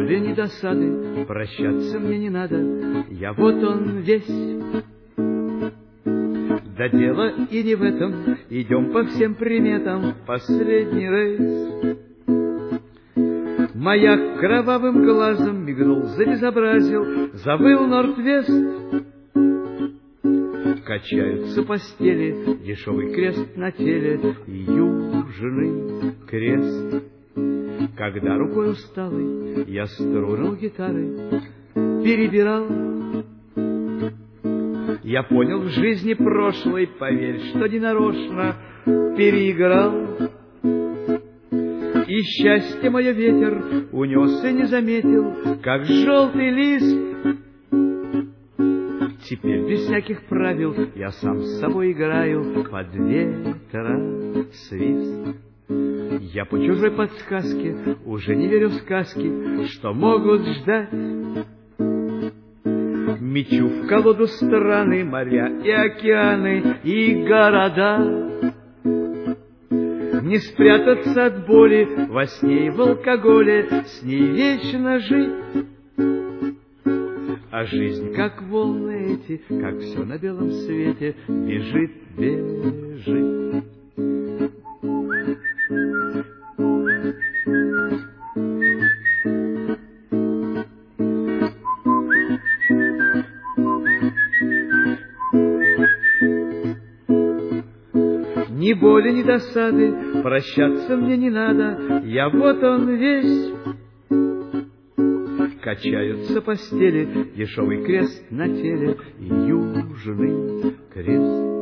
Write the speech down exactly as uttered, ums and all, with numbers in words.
боли, ни досады, прощаться мне не надо, я вот он весь. Да дело и не в этом, идем по всем приметам в последний рейс. Маяк кровавым глазом мигнул, забезобразил, завыл Норд-Вест. Качаются постели, дешевый крест на теле и южный крест. Когда рукой усталой я струнул гитары, перебирал, я понял в жизни прошлой, поверь, что ненарочно переиграл. И счастье мое ветер унес и не заметил, как желтый лист. Теперь без всяких правил я сам с собой играю под ветра свист. Я по чужой подсказке уже не верю в сказки, что могут ждать. Мечу в колоду страны, моря и океаны, и города. Не спрятаться от боли во сне и в алкоголе, с ней вечно жить. А жизнь, как волны эти, как все на белом свете, бежит, бежит. Ни боли, ни досады, прощаться мне не надо, я вот он весь. Качаются постели, дешевый крест на теле и южный крест.